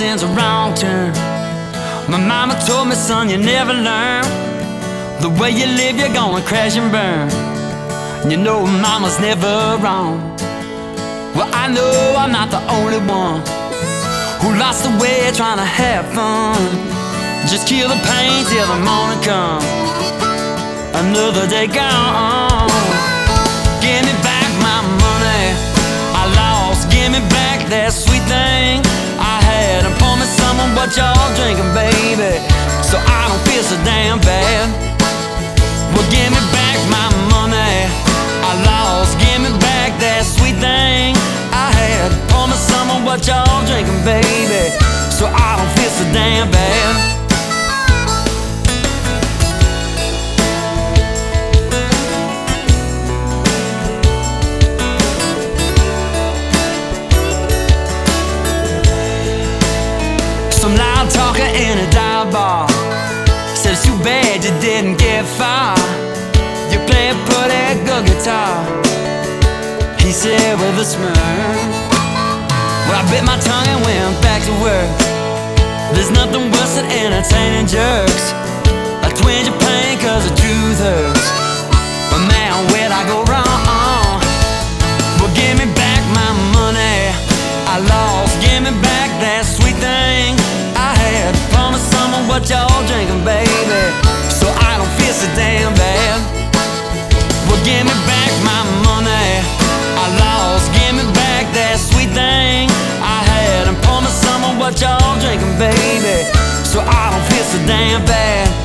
since a wrong turn. My mama told me, son, you never learn. The way you live, you're gonna crash and burn. You know mama's never wrong. Well, I know I'm not the only one who lost the way trying to have fun. Just kill the pain till the morning comes. Another day gone. Give me back my money I lost. Give me back that sweet thing I had. And pour me some of what y'all drinking, baby, so I don't feel so damn bad. Well, give me back my money I lost. Give me back that sweet thing I had. Pour me some of what y'all drinking, baby, so I don't feel so damn bad. Some loud talker in a dive bar said it's too bad you didn't get far. You play a pretty good guitar, he said with a smirk. Well, I bit my tongue and went back to work. There's nothing worse than entertaining jerks. A twinge of pain cause the truth hurts. But man, where'd I go wrong? Well, give me back my money I lost. Give me back that sweet thing I had. Promise some of what y'all drinking, baby, so I don't feel so damn bad. Well, give me back my money I lost. Give me back that sweet thing I had. And pour me some of what y'all drinking, baby, so I don't feel so damn bad.